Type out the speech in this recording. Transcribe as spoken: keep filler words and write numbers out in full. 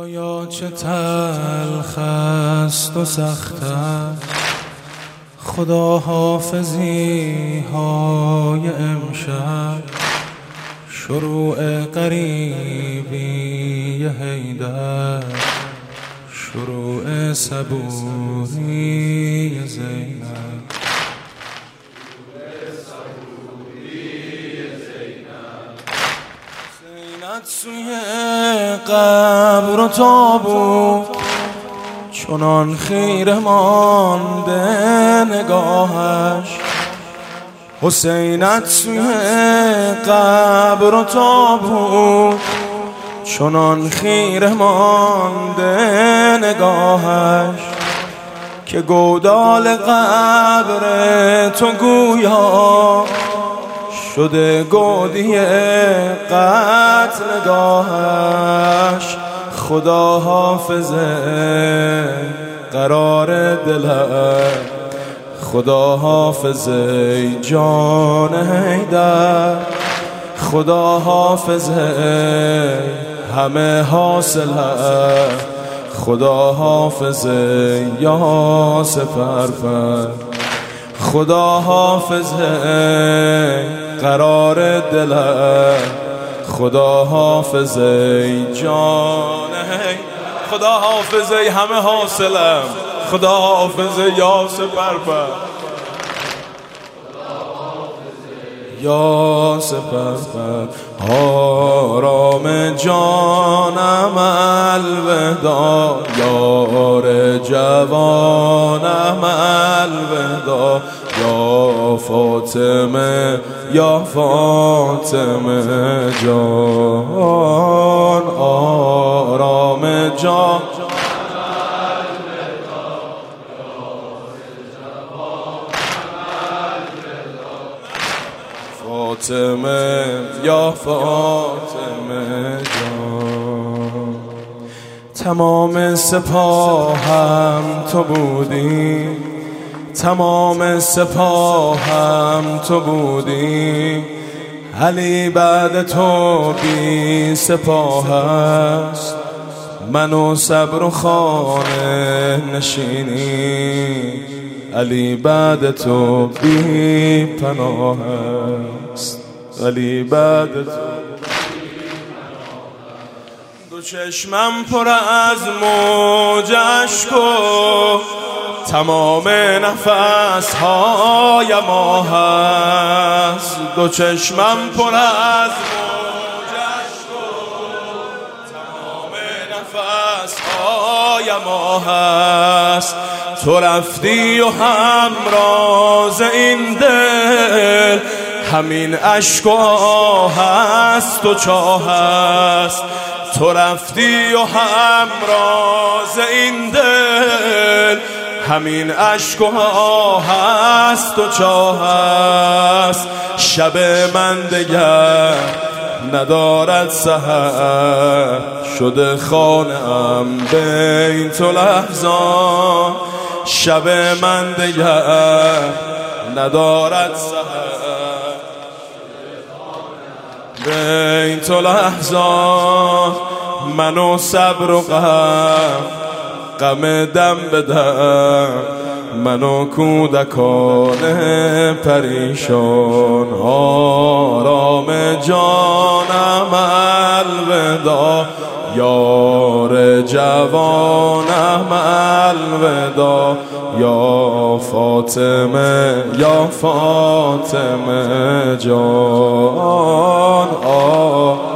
خدایا چه تلخ است و سخت است خدا حافظی های امشب، شروع قریبی حیدر، شروع صبوری زینب. زینب سوی قبر و تابوت چنان خیره مانده نگاهش، حسینت سوی قبر و تابوت چنان خیره مانده نگاهش، که گودال قبر تو گویا شده گودی قتل نگاهش. خدا حافظه قرار دلم، خدا حافظه جان حیدر، خدا حافظه همه حاصله، خدا حافظه یا سپرفر، خدا حافظه قرار دلم، خدا حافظه جان حیدر، خدا حافظه همه حاصلم، خدا حافظه یا سپرفر، یا سپرفر. آرام جانم الوداع، یار جوانم الوداع، یا فاطمه یا فاطمه جان. آرام جان فاطمه یا فاطمه جان. تمام سپاهم تو بودی، تمام سپاهم تو بودی، علی بعد تو بی سپاه است، من و صبر و خانه نشینی، علی بعد تو بی پناه است، علی بعد تو. دو چشمم پر از موج اشک و تمام نفس های ما هست، دو چشمم پر از موج اشک و تمام نفس های ما هست. تو رفتی و همراز این دل همین اشک و آه هست و چاه هست. تو رفتی و همراز این دل همین اشک و آه هست و چاه هست. شب من دگر ندارد سحر، شده خانه‌ام بین تو لحظان. شب من دگر ندارد سحر، بین تو لحظان. من و صبر و غم، غم دم به دم، من و کودکان پریشان. آرام جانم الوداع، یار جوانم الوداع، یا فاطمه یا فاطمه جان. آه